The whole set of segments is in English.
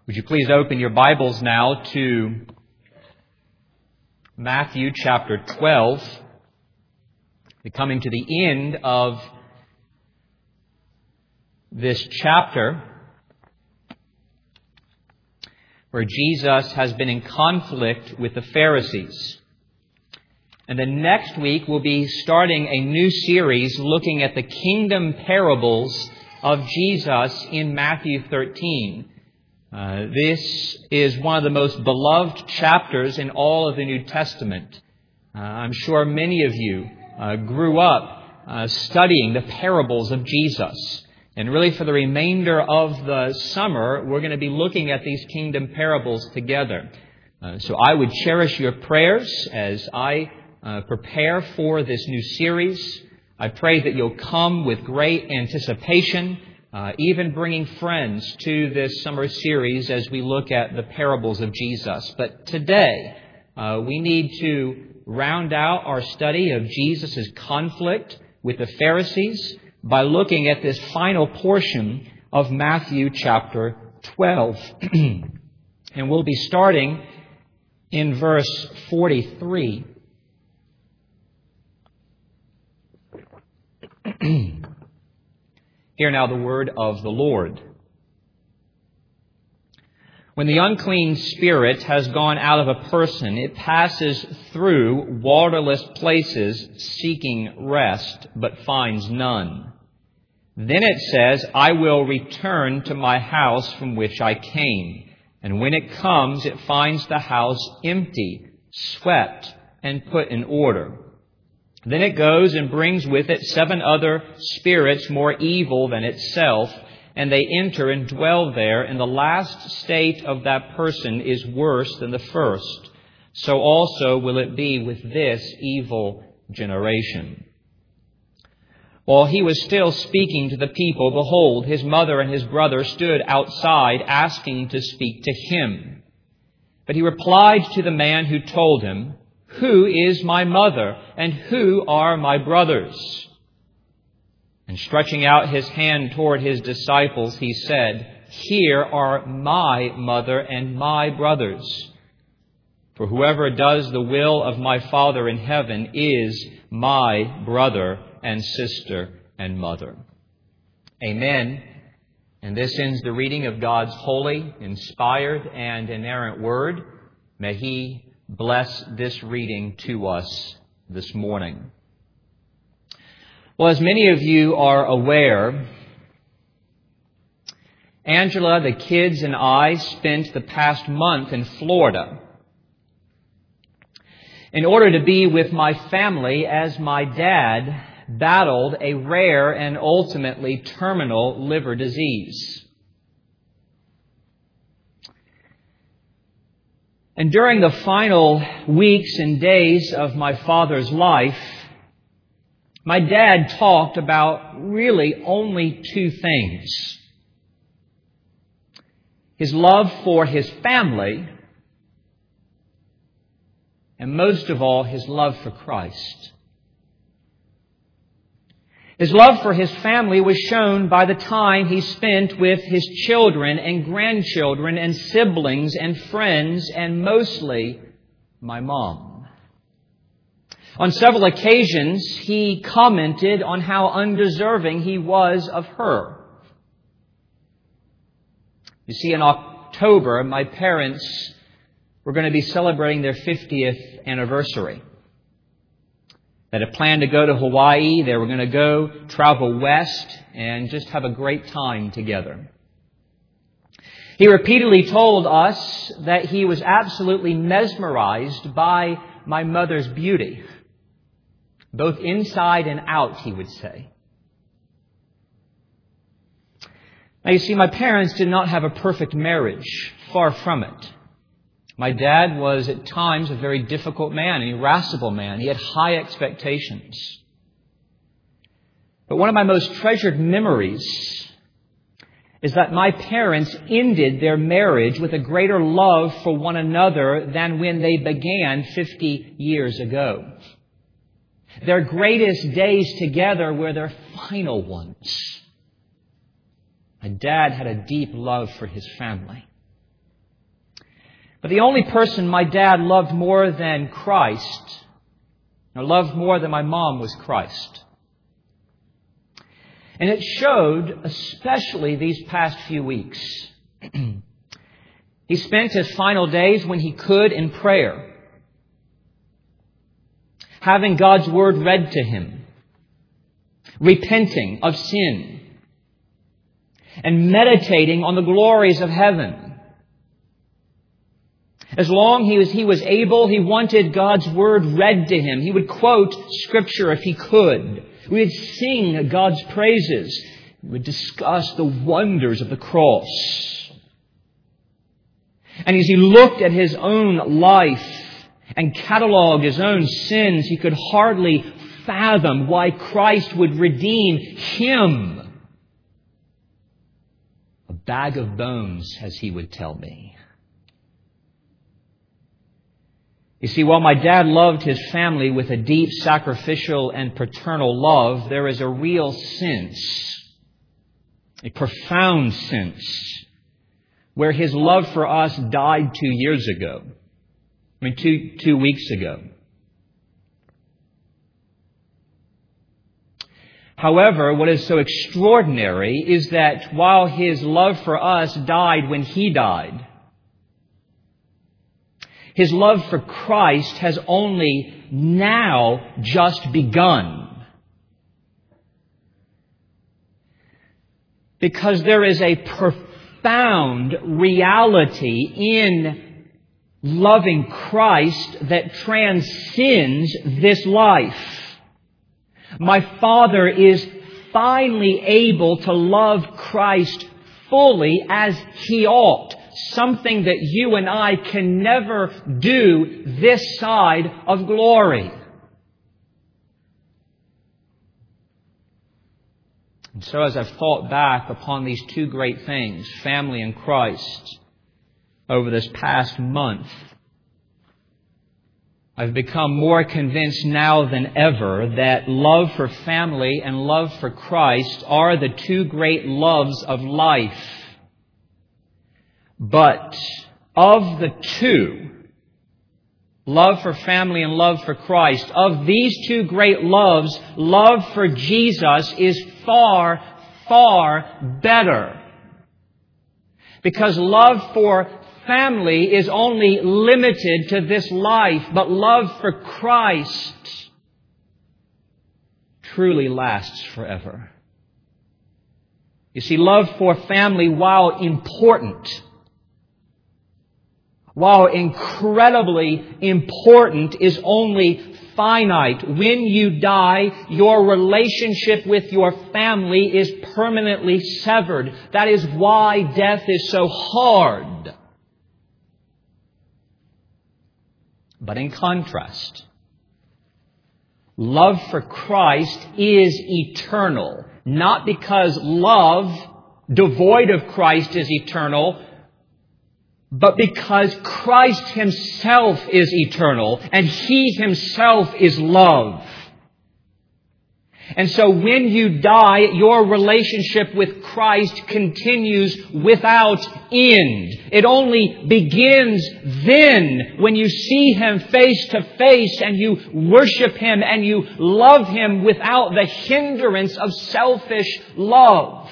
Would you please open your Bibles now to Matthew chapter 12. We're coming to the end of this chapter where Jesus has been in conflict with the Pharisees. And then next week we'll be starting a new series looking at the kingdom parables of Jesus in Matthew 13. This is one of the most beloved chapters in all of the New Testament. I'm sure many of you grew up studying the parables of Jesus. And really for the remainder of the summer, we're going to be looking at these kingdom parables together. So I would cherish your prayers as I prepare for this new series. I pray that you'll come with great anticipation, even bringing friends to this summer series as we look at the parables of Jesus. But today, we need to round out our study of Jesus' conflict with the Pharisees by looking at this final portion of Matthew chapter 12. And we'll be starting in verse 43. Hear now the word of the Lord. When the unclean spirit has gone out of a person, it passes through waterless places seeking rest, but finds none. Then it says, I will return to my house from which I came. And when it comes, it finds the house empty, swept, and put in order. Then it goes and brings with it 7 other spirits more evil than itself, and they enter and dwell there, and the last state of that person is worse than the first. So also will it be with this evil generation. While he was still speaking to the people, behold, his mother and his brother stood outside asking to speak to him. But he replied to the man who told him, Who is my mother, and who are my brothers? And stretching out his hand toward his disciples, he said, Here are my mother and my brothers. For whoever does the will of my Father in heaven is my brother and sister and mother. Amen. And this ends the reading of God's holy, inspired, and inerrant word. May He bless this reading to us this morning. Well, as many of you are aware, Angela, the kids, and I spent the past month in Florida in order to be with my family as my dad battled a rare and ultimately terminal liver disease. And during the final weeks and days of my father's life, my dad talked about really only 2 things. His love for his family, and most of all, his love for Christ. His love for his family was shown by the time he spent with his children and grandchildren and siblings and friends, and mostly my mom. On several occasions, he commented on how undeserving he was of her. You see, in October, my parents were going to be celebrating their 50th anniversary. They had planned to go to Hawaii. They were going to go travel west and just have a great time together. He repeatedly told us that he was absolutely mesmerized by my mother's beauty, both inside and out, he would say. Now, you see, my parents did not have a perfect marriage, far from it. My dad was at times a very difficult man, an irascible man. He had high expectations. But one of my most treasured memories is that my parents ended their marriage with a greater love for one another than when they began 50 years ago. Their greatest days together were their final ones. My dad had a deep love for his family. But the only person my dad loved more than Christ, or loved more than my mom, was Christ. And it showed, especially these past few weeks. He spent his final days when he could in prayer, having God's Word read to him, repenting of sin, and meditating on the glories of heaven. As long as he was able, he wanted God's Word read to him. He would quote Scripture if he could. We would sing God's praises. We would discuss the wonders of the cross. And as he looked at his own life and cataloged his own sins, he could hardly fathom why Christ would redeem him. A bag of bones, as he would tell me. You see, while my dad loved his family with a deep sacrificial and paternal love, there is a real sense, a profound sense, where his love for us died 2 years ago. two weeks ago. However, what is so extraordinary is that while his love for us died when he died, his love for Christ has only now just begun. Because there is a profound reality in loving Christ that transcends this life. My Father is finally able to love Christ fully as He ought. Something that you and I can never do this side of glory. And so as I've thought back upon these two great things, family and Christ, over this past month, I've become more convinced now than ever that love for family and love for Christ are the two great loves of life. But of the two, love for family and love for Christ, of these two great loves, love for Jesus is far, far better. Because love for family is only limited to this life, but love for Christ truly lasts forever. You see, love for family, while important, while incredibly important, is only finite. When you die, your relationship with your family is permanently severed. That is why death is so hard. But in contrast, love for Christ is eternal. Not because love devoid of Christ is eternal, but because Christ Himself is eternal and He Himself is love. And so when you die, your relationship with Christ continues without end. It only begins then when you see Him face to face and you worship Him and you love Him without the hindrance of selfish love.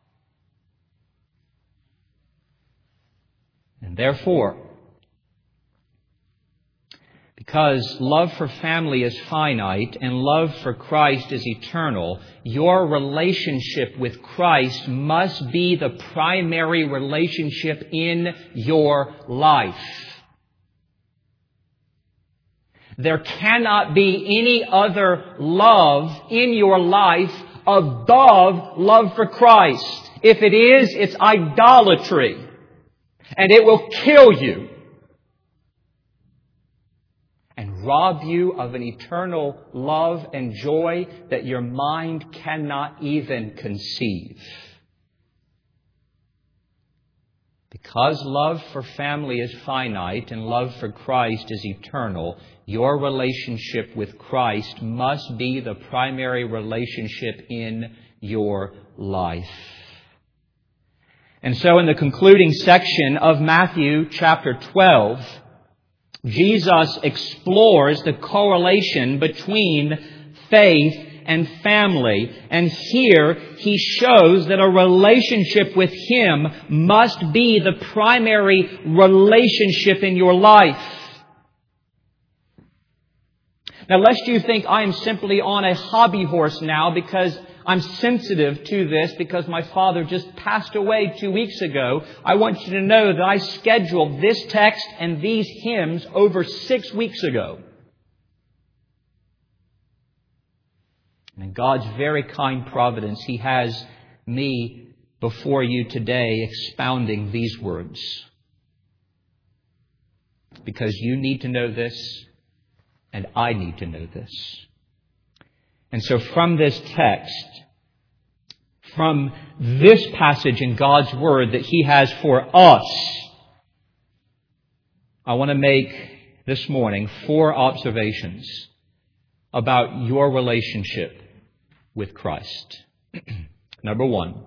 And therefore, because love for family is finite and love for Christ is eternal, your relationship with Christ must be the primary relationship in your life. There cannot be any other love in your life above love for Christ. If it is, it's idolatry. And it will kill you and rob you of an eternal love and joy that your mind cannot even conceive. Because love for family is finite and love for Christ is eternal, your relationship with Christ must be the primary relationship in your life. And so in the concluding section of Matthew chapter 12, Jesus explores the correlation between faith and family. And here he shows that a relationship with Him must be the primary relationship in your life. Now, lest you think I am simply on a hobby horse now because I'm sensitive to this because my father just passed away 2 weeks ago, I want you to know that I scheduled this text and these hymns over 6 weeks ago. And in God's very kind providence, He has me before you today expounding these words. Because you need to know this, and I need to know this. And so from this text, from this passage in God's Word that He has for us, I want to make this morning 4 observations about your relationship with Christ. Number 1,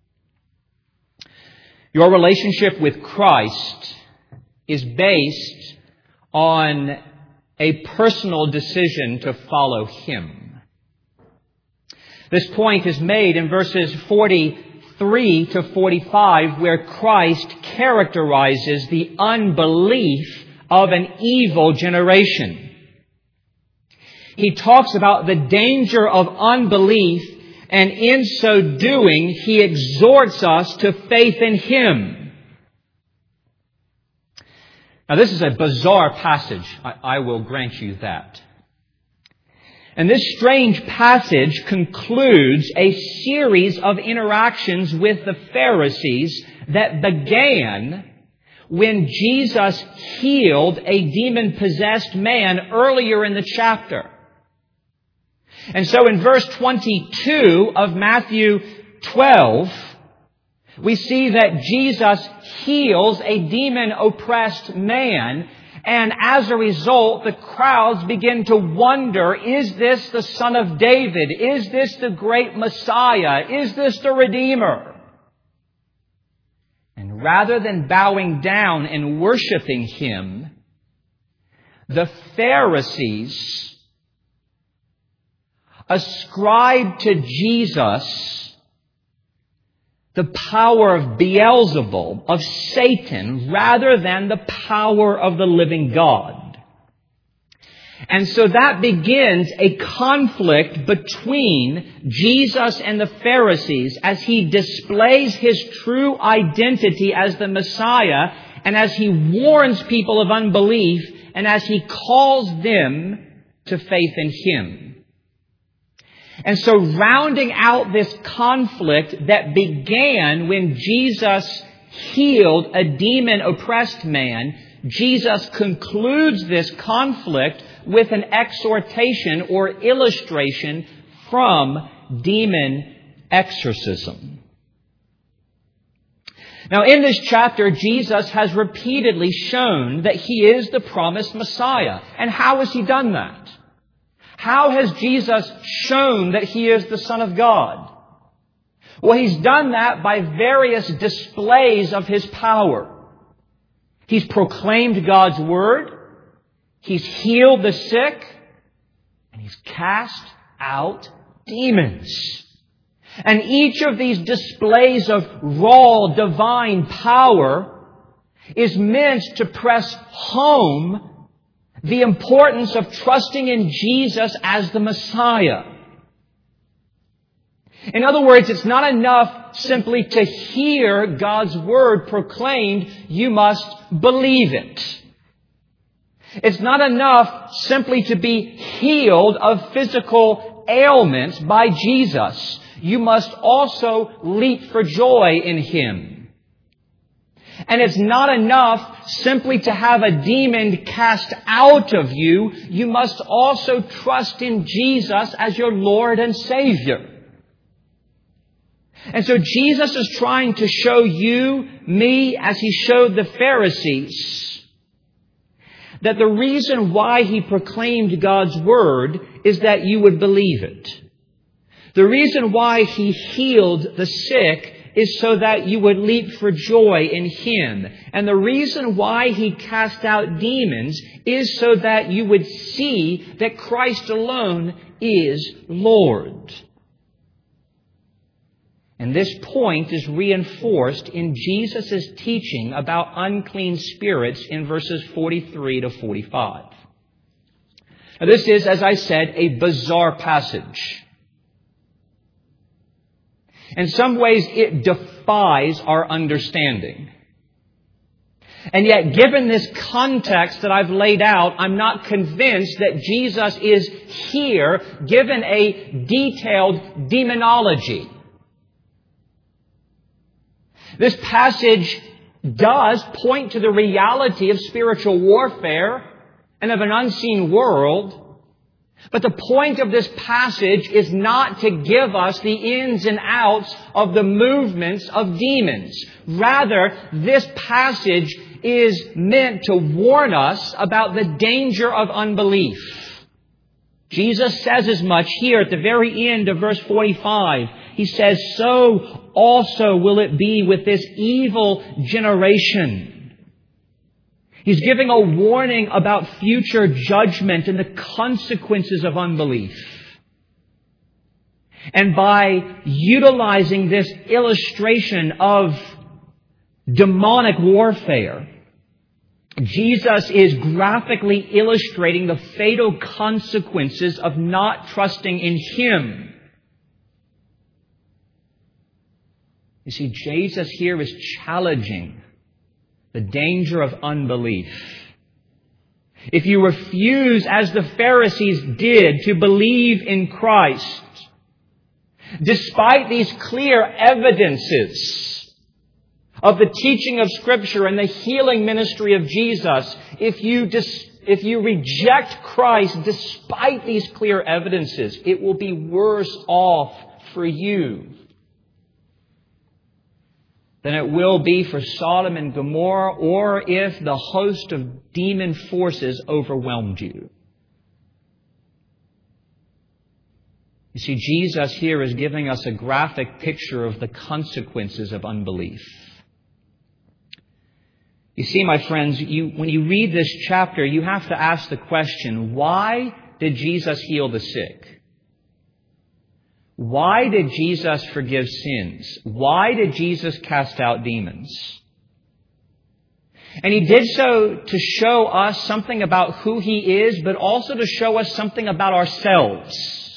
your relationship with Christ is based on a personal decision to follow Him. This point is made in verses 43 to 45, where Christ characterizes the unbelief of an evil generation. He talks about the danger of unbelief, and in so doing, He exhorts us to faith in Him. Now, this is a bizarre passage. I will grant you that. And this strange passage concludes a series of interactions with the Pharisees that began when Jesus healed a demon-possessed man earlier in the chapter. And so in verse 22 of Matthew 12, we see that Jesus heals a demon-oppressed man, and as a result, the crowds begin to wonder, is this the Son of David? Is this the great Messiah? Is this the Redeemer? And rather than bowing down and worshiping Him, the Pharisees ascribed to Jesus the power of Beelzebub, of Satan, rather than the power of the living God. And so that begins a conflict between Jesus and the Pharisees as He displays His true identity as the Messiah, and as He warns people of unbelief, and as He calls them to faith in Him. And so rounding out this conflict that began when Jesus healed a demon-oppressed man, Jesus concludes this conflict with an exhortation or illustration from demon exorcism. Now, in this chapter, Jesus has repeatedly shown that He is the promised Messiah. And how has He done that? How has Jesus shown that He is the Son of God? Well, He's done that by various displays of His power. He's proclaimed God's Word, He's healed the sick, and He's cast out demons. And each of these displays of raw divine power is meant to press home the importance of trusting in Jesus as the Messiah. In other words, it's not enough simply to hear God's Word proclaimed. You must believe it. It's not enough simply to be healed of physical ailments by Jesus. You must also leap for joy in Him. And it's not enough simply to have a demon cast out of you. You must also trust in Jesus as your Lord and Savior. And so Jesus is trying to show you, me, as He showed the Pharisees, that the reason why He proclaimed God's Word is that you would believe it. The reason why He healed the sick is so that you would leap for joy in Him. And the reason why He cast out demons is so that you would see that Christ alone is Lord. And this point is reinforced in Jesus' teaching about unclean spirits in verses 43 to 45. Now, this is, as I said, a bizarre passage. In some ways, it defies our understanding. And yet, given this context that I've laid out, I'm not convinced that Jesus is here given a detailed demonology. This passage does point to the reality of spiritual warfare and of an unseen world. But the point of this passage is not to give us the ins and outs of the movements of demons. Rather, this passage is meant to warn us about the danger of unbelief. Jesus says as much here at the very end of verse 45. He says, "So also will it be with this evil generation." He's giving a warning about future judgment and the consequences of unbelief. And by utilizing this illustration of demonic warfare, Jesus is graphically illustrating the fatal consequences of not trusting in Him. You see, Jesus here is challenging the danger of unbelief. If you refuse, as the Pharisees did, to believe in Christ, despite these clear evidences of the teaching of Scripture and the healing ministry of Jesus, if you reject Christ despite these clear evidences, it will be worse off for you than it will be for Sodom and Gomorrah, or if the host of demon forces overwhelmed you. You see, Jesus here is giving us a graphic picture of the consequences of unbelief. You see, my friends, when you read this chapter, you have to ask the question, why did Jesus heal the sick? Why did Jesus forgive sins? Why did Jesus cast out demons? And He did so to show us something about who He is, but also to show us something about ourselves.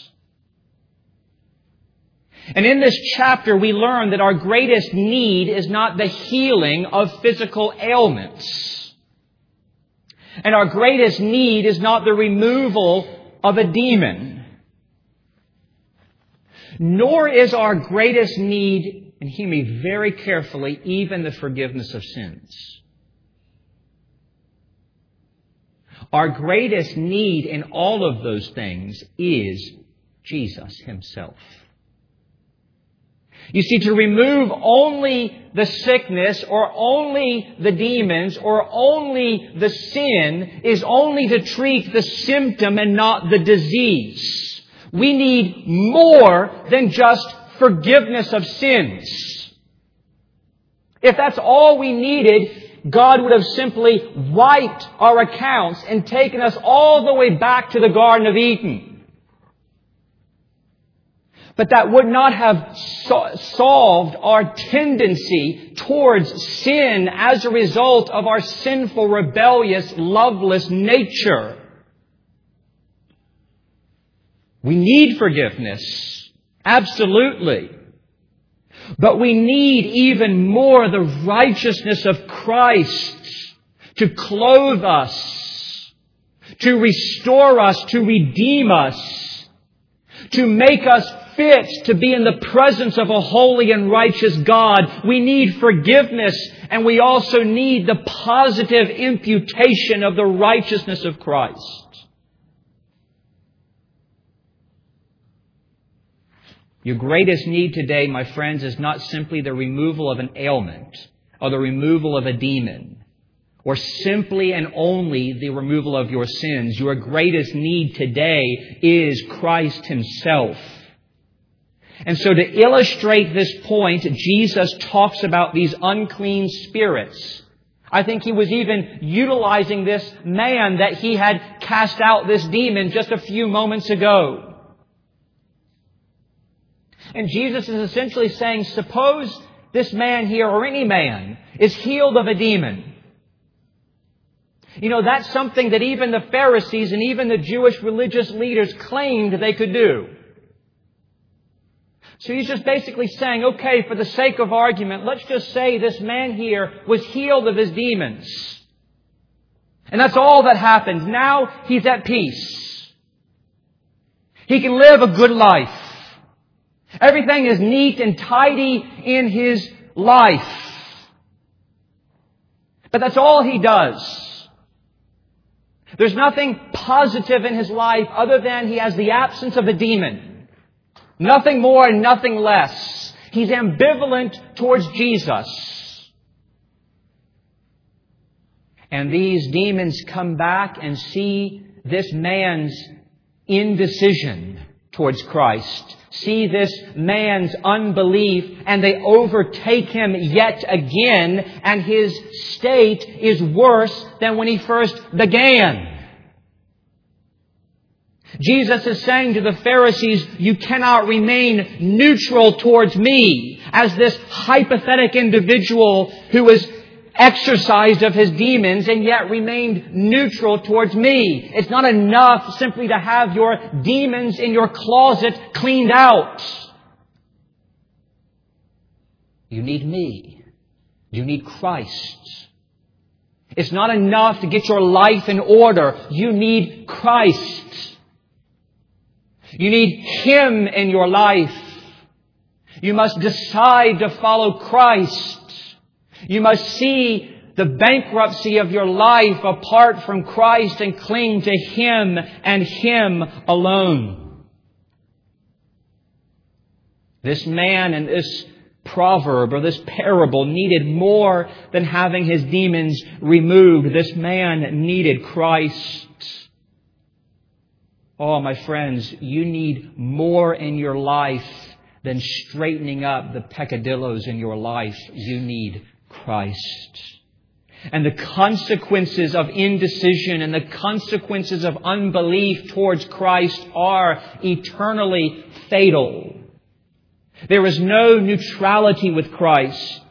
And in this chapter, we learn that our greatest need is not the healing of physical ailments. And our greatest need is not the removal of a demon. Nor is our greatest need, and hear me very carefully, even the forgiveness of sins. Our greatest need in all of those things is Jesus Himself. You see, to remove only the sickness or only the demons or only the sin is only to treat the symptom and not the disease. We need more than just forgiveness of sins. If that's all we needed, God would have simply wiped our accounts and taken us all the way back to the Garden of Eden. But that would not have solved our tendency towards sin as a result of our sinful, rebellious, loveless nature. We need forgiveness, absolutely. But we need even more the righteousness of Christ to clothe us, to restore us, to redeem us, to make us fit to be in the presence of a holy and righteous God. We need forgiveness, and we also need the positive imputation of the righteousness of Christ. Your greatest need today, my friends, is not simply the removal of an ailment or the removal of a demon or simply and only the removal of your sins. Your greatest need today is Christ Himself. And so to illustrate this point, Jesus talks about these unclean spirits. I think he was even utilizing this man that he had cast out this demon just a few moments ago. And Jesus is essentially saying, suppose this man here, or any man, is healed of a demon. You know, that's something that even the Pharisees and even the Jewish religious leaders claimed they could do. So he's just basically saying, okay, for the sake of argument, let's just say this man here was healed of his demons. And that's all that happened. Now he's at peace. He can live a good life. Everything is neat and tidy in his life. But that's all he does. There's nothing positive in his life other than he has the absence of a demon. Nothing more and nothing less. He's ambivalent towards Jesus. And these demons come back and see this man's indecision towards Christ. See this man's unbelief, and they overtake him yet again, and his state is worse than when he first began. Jesus is saying to the Pharisees, you cannot remain neutral towards me as this hypothetical individual who was exorcised of his demons and yet remained neutral towards me. It's not enough simply to have your demons in your closet cleaned out. You need me. You need Christ. It's not enough to get your life in order. You need Christ. You need Him in your life. You must decide to follow Christ. You must see the bankruptcy of your life apart from Christ and cling to Him and Him alone. This man and this proverb or this parable needed more than having his demons removed. This man needed Christ. Oh, my friends, you need more in your life than straightening up the peccadillos in your life. You need Christ. And the consequences of indecision and the consequences of unbelief towards Christ are eternally fatal. There is no neutrality with Christ.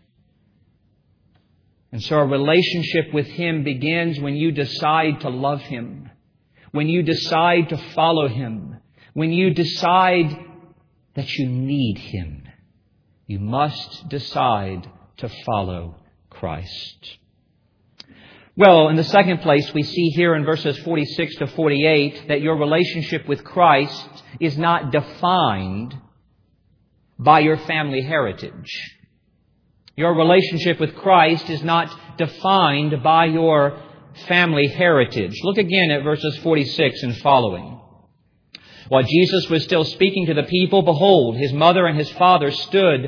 And so a relationship with Him begins when you decide to love Him, when you decide to follow Him, when you decide that you need Him. You must decide to follow Christ. Well, in the second place, we see here in verses 46 to 48 that your relationship with Christ is not defined by your family heritage. Your relationship with Christ is not defined by your family heritage. Look again at verses 46 and following. While Jesus was still speaking to the people, behold, his mother and his brothers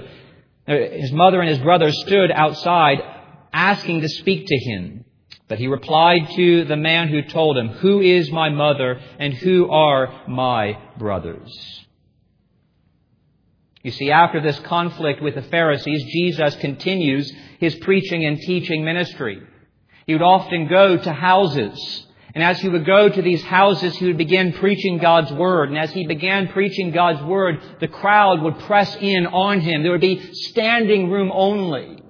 stood outside asking to speak to him. But he replied to the man who told him, "Who is my mother and who are my brothers?" You see, after this conflict with the Pharisees, Jesus continues His preaching and teaching ministry. He would often go to houses. And as He would go to these houses, He would begin preaching God's Word. And as He began preaching God's Word, the crowd would press in on Him. There would be standing room only.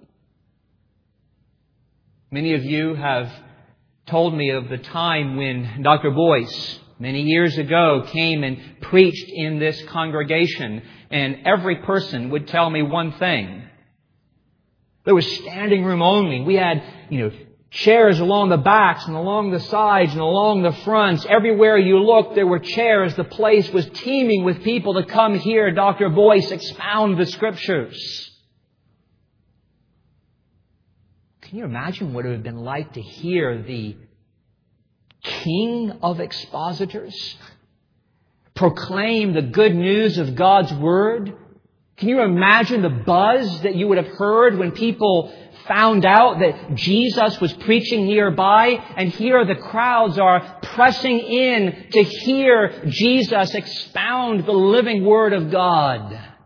Many of you have told me of the time when Dr. Boyce, many years ago, came and preached in this congregation. And every person would tell me one thing. There was standing room only. We had, chairs along the backs and along the sides and along the fronts. Everywhere you looked, there were chairs. The place was teeming with people to come hear Dr. Boyce expound the Scriptures. Can you imagine what it would have been like to hear the King of expositors proclaim the good news of God's Word? Can you imagine the buzz that you would have heard when people found out that Jesus was preaching nearby? And here the crowds are pressing in to hear Jesus expound the living Word of God.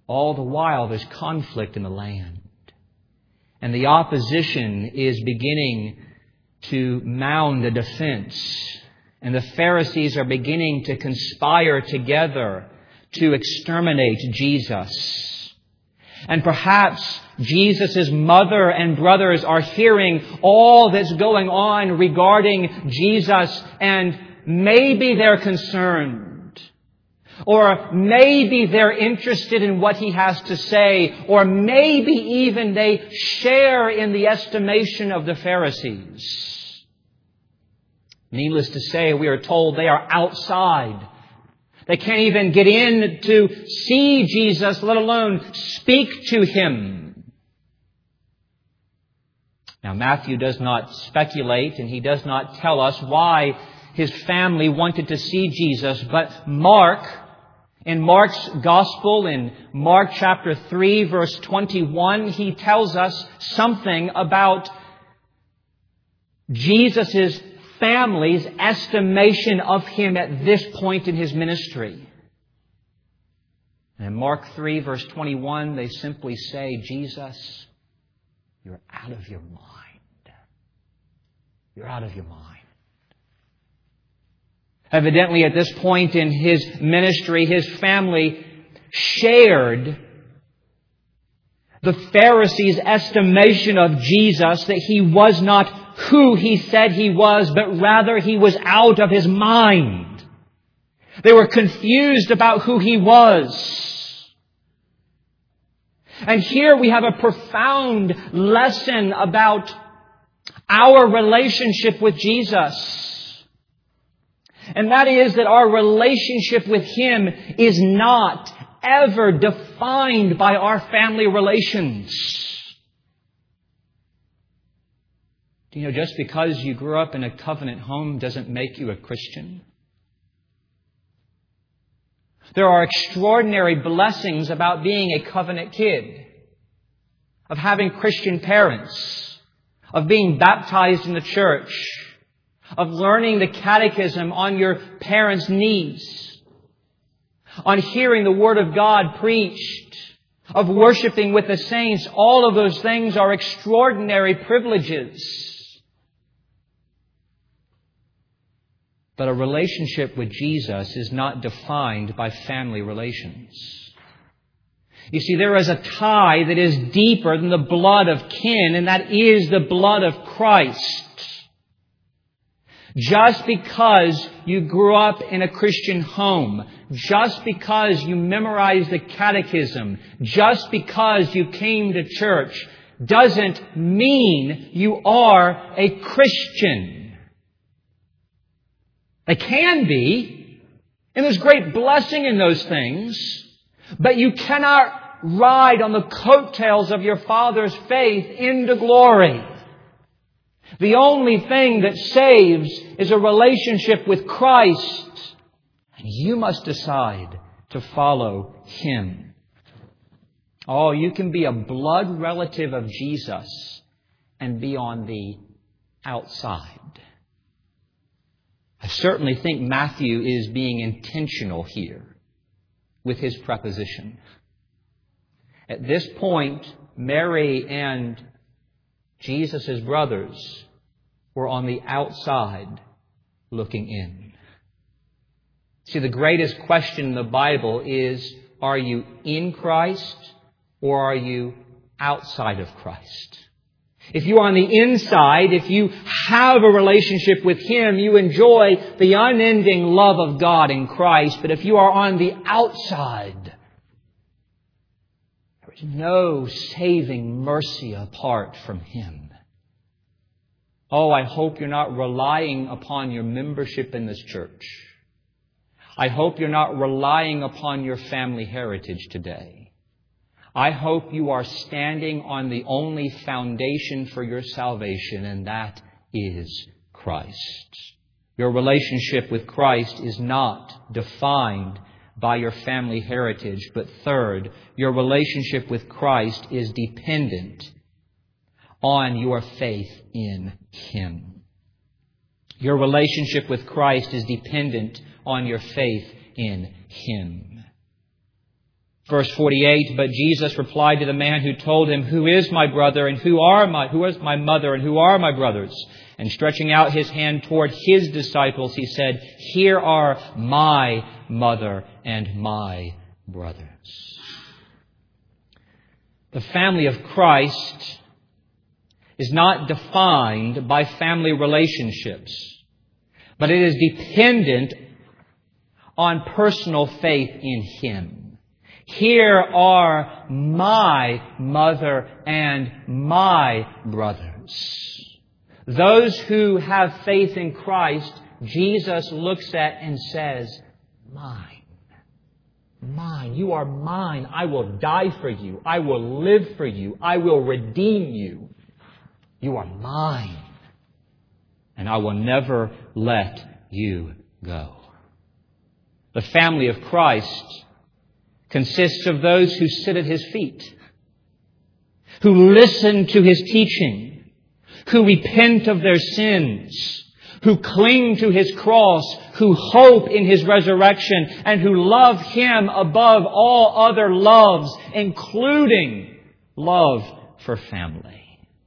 All the while there's conflict in the land. And the opposition is beginning to mound a defense. And the Pharisees are beginning to conspire together to exterminate Jesus. And perhaps Jesus' mother and brothers are hearing all that's going on regarding Jesus, and maybe they're concerned. Or maybe they're interested in what He has to say. Or maybe even they share in the estimation of the Pharisees. Needless to say, we are told they are outside. They can't even get in to see Jesus, let alone speak to Him. Now, Matthew does not speculate, and he does not tell us why his family wanted to see Jesus, but Mark, in Mark's Gospel, in Mark chapter 3, verse 21, he tells us something about Jesus' family's estimation of Him at this point in His ministry. And in Mark 3, verse 21, they simply say, Jesus, you're out of your mind. You're out of your mind. Evidently, at this point in His ministry, His family shared the Pharisees' estimation of Jesus, that He was not who He said He was, but rather He was out of His mind. They were confused about who He was. And here we have a profound lesson about our relationship with Jesus. And that is that our relationship with Him is not ever defined by our family relations. Do you know, just because you grew up in a covenant home doesn't make you a Christian. There are extraordinary blessings about being a covenant kid, of having Christian parents, of being baptized in the church, of learning the catechism on your parents' knees, on hearing the Word of God preached, of worshiping with the saints. All of those things are extraordinary privileges. But a relationship with Jesus is not defined by family relations. You see, there is a tie that is deeper than the blood of kin, and that is the blood of Christ. Just because you grew up in a Christian home, just because you memorized the catechism, just because you came to church, doesn't mean you are a Christian. They can be, and there's great blessing in those things, but you cannot ride on the coattails of your father's faith into glory. The only thing that saves is a relationship with Christ, and you must decide to follow Him. Oh, you can be a blood relative of Jesus and be on the outside. I certainly think Matthew is being intentional here with his preposition. At this point, Mary and Jesus' brothers were on the outside looking in. See, the greatest question in the Bible is, are you in Christ or are you outside of Christ? If you are on the inside, if you have a relationship with Him, you enjoy the unending love of God in Christ. But if you are on the outside, there is no saving mercy apart from Him. Oh, I hope you're not relying upon your membership in this church. I hope you're not relying upon your family heritage today. I hope you are standing on the only foundation for your salvation, and that is Christ. Your relationship with Christ is not defined by your family heritage, but third, your relationship with Christ is dependent on your faith in Him. Your relationship with Christ is dependent on your faith in Him. Verse 48, but Jesus replied to the man who told him, who is my brother and who is my mother and who are my brothers? And stretching out his hand toward his disciples, he said, here are my mother and my brothers. The family of Christ is not defined by family relationships, but it is dependent on personal faith in Him. Here are my mother and my brothers. Those who have faith in Christ, Jesus looks at and says, mine. Mine. You are mine. I will die for you. I will live for you. I will redeem you. You are mine. And I will never let you go. The family of Christ consists of those who sit at His feet, who listen to His teaching, who repent of their sins, who cling to His cross, who hope in His resurrection, and who love Him above all other loves, including love for family.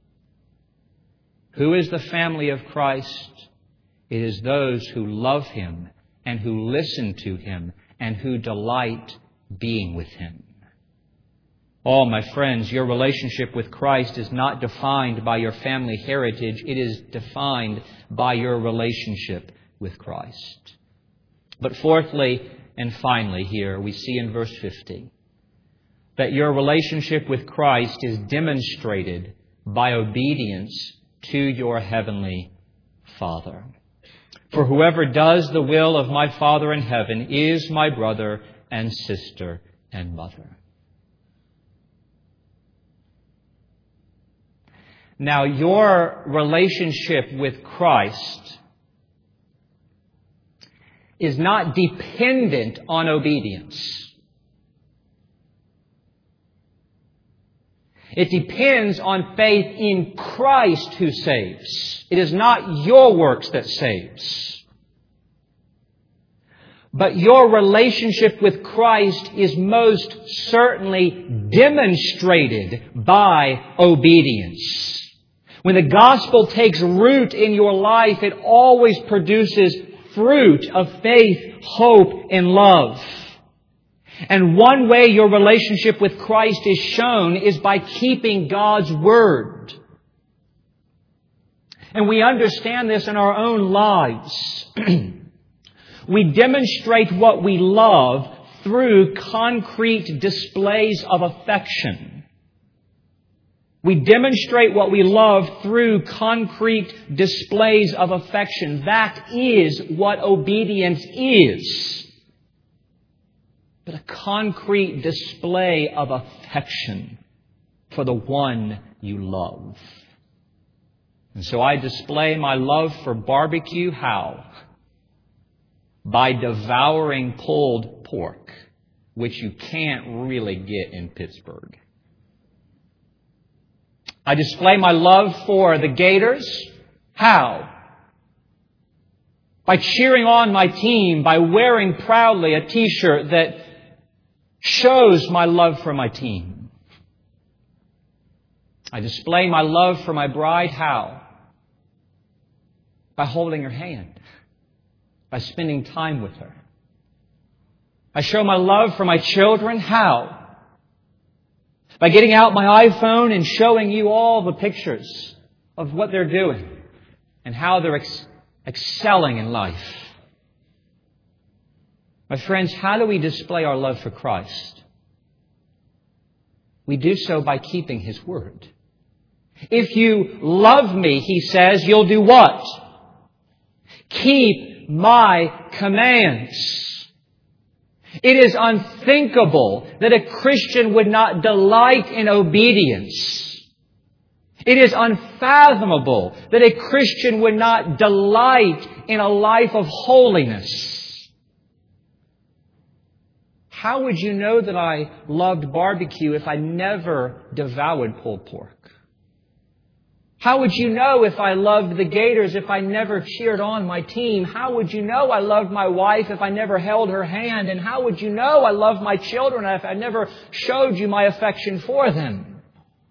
Who is the family of Christ? It is those who love Him and who listen to Him and who delight being with Him. Oh, my friends, your relationship with Christ is not defined by your family heritage. It is defined by your relationship with Christ. But fourthly and finally here, we see in verse 50 that your relationship with Christ is demonstrated by obedience to your heavenly Father. For whoever does the will of my Father in heaven is my brother and sister and mother. Now, your relationship with Christ is not dependent on obedience. It depends on faith in Christ who saves. It is not your works that saves. But your relationship with Christ is most certainly demonstrated by obedience. When the gospel takes root in your life, it always produces fruit of faith, hope, and love. And one way your relationship with Christ is shown is by keeping God's Word. And we understand this in our own lives. We demonstrate what we love through concrete displays of affection. We demonstrate what we love through concrete displays of affection. That is what obedience is. But a concrete display of affection for the one you love. And so I display my love for barbecue. How? By devouring pulled pork, which you can't really get in Pittsburgh. I display my love for the Gators. How? By cheering on my team, by wearing proudly a t-shirt that shows my love for my team. I display my love for my bride. How? By holding her hand. By spending time with her. I show my love for my children. How? By getting out my iPhone and showing you all the pictures of what they're doing and how they're excelling in life. My friends, how do we display our love for Christ? We do so by keeping His Word. If you love me, He says, you'll do what? Keep my commands. It is unthinkable that a Christian would not delight in obedience. It is unfathomable that a Christian would not delight in a life of holiness. How would you know that I loved barbecue if I never devoured pulled pork? How would you know if I loved the Gators if I never cheered on my team? How would you know I loved my wife if I never held her hand? And how would you know I loved my children if I never showed you my affection for them?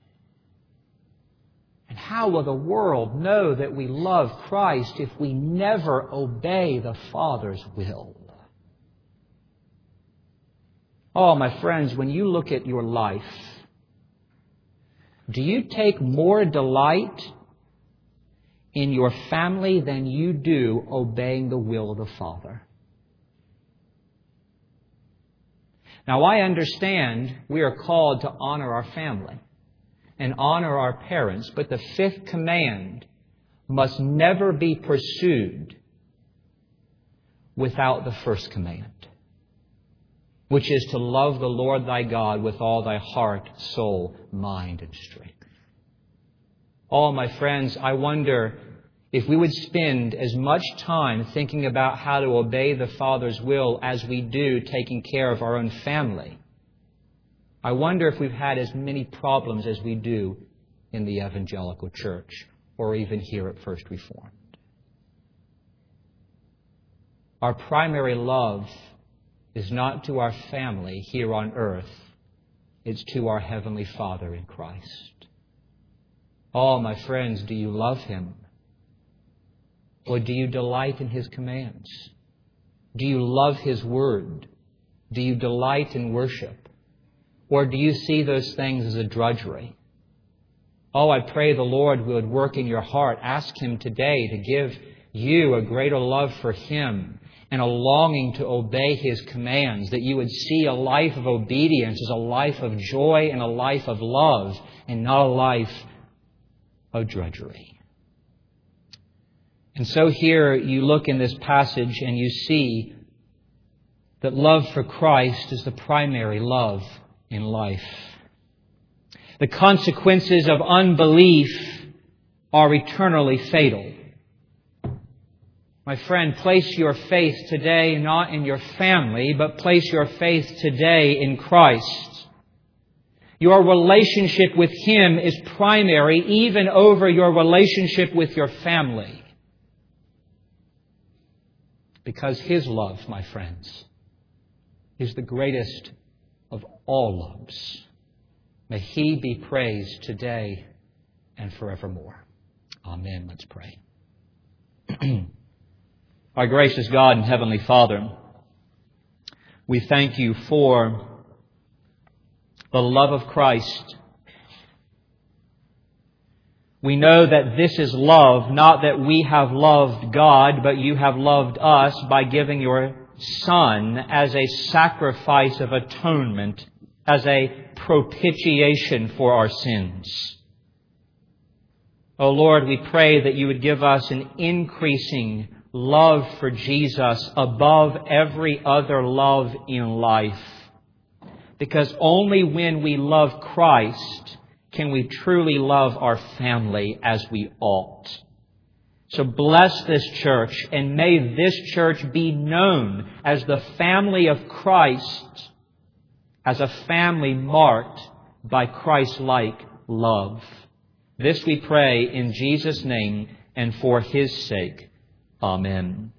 And how will the world know that we love Christ if we never obey the Father's will? Oh, my friends, when you look at your life, do you take more delight in your family than you do obeying the will of the Father? Now, I understand we are called to honor our family and honor our parents, but the fifth command must never be pursued without the first command, which is to love the Lord thy God with all thy heart, soul, mind, and strength. Oh, my friends, I wonder if we would spend as much time thinking about how to obey the Father's will as we do taking care of our own family. I wonder if we've had as many problems as we do in the evangelical church or even here at First Reformed. Our primary love is not to our family here on earth. It's to our Heavenly Father in Christ. Oh, my friends, do you love Him? Or do you delight in His commands? Do you love His Word? Do you delight in worship? Or do you see those things as a drudgery? Oh, I pray the Lord would work in your heart. Ask Him today to give you a greater love for Him and a longing to obey His commands, that you would see a life of obedience as a life of joy and a life of love and not a life of drudgery. And so here you look in this passage and you see that love for Christ is the primary love in life. The consequences of unbelief are eternally fatal. My friend, place your faith today not in your family, but place your faith today in Christ. Your relationship with Him is primary even over your relationship with your family. Because His love, my friends, is the greatest of all loves. May He be praised today and forevermore. Amen. Let's pray. Our gracious God and Heavenly Father, we thank You for the love of Christ. We know that this is love, not that we have loved God, but You have loved us by giving Your Son as a sacrifice of atonement, as a propitiation for our sins. Oh Lord, we pray that You would give us an increasing love for Jesus above every other love in life. Because only when we love Christ can we truly love our family as we ought. So bless this church, and may this church be known as the family of Christ, as a family marked by Christ-like love. This we pray in Jesus' name and for His sake. Amen.